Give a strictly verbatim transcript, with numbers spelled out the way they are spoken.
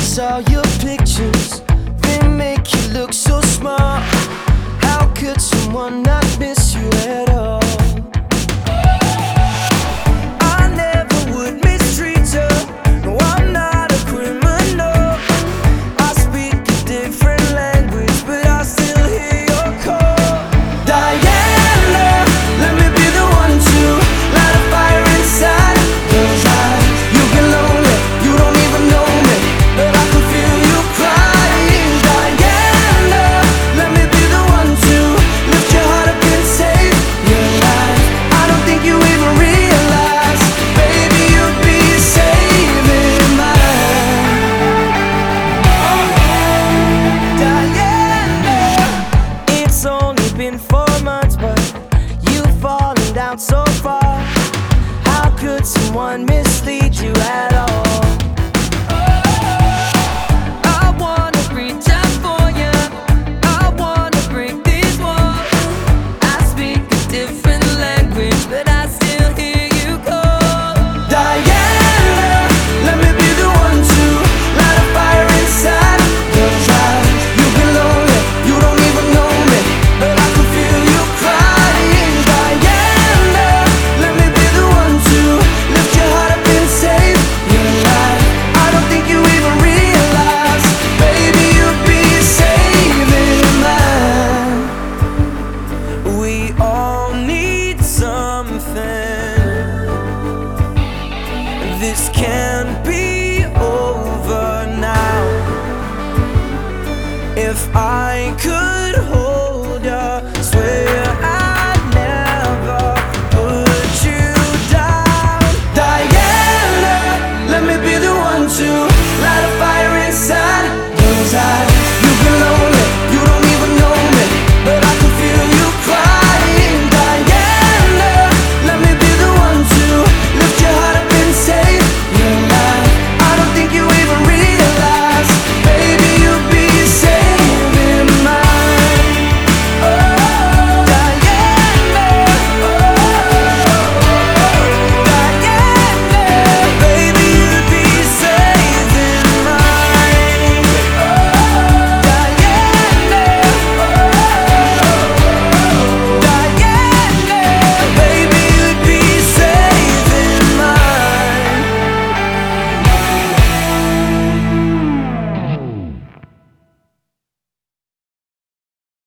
saw your pictures, they make you look so smart. How could someone not miss you at all? I never would mistreat you. No, I'm not a criminal. I speak a different language, but I still hear your call. Diana, let me be the one to light a fire inside those eyes. You've been lonely, you don't even know me, but I can feel you crying. Diana, let me be the one to lift your heart up and save your life. I don't think you even realize, baby, you'd be saving mine. Diana, it's only been four months, but you've fallen down so far. How could someone mislead you at all? I wanna reach out for you, I wanna break these walls. I speak a different language, but I still hear you call. Diana, let me be the one to light a fire inside those eyes. You've been lonely, you don't even know me, but I can feel you crying. Diana, let me be the one to lift your heart up and save your life. I don't think you even realize, baby, you'd be saving mine. We all need something. This can't be over now. If I could hold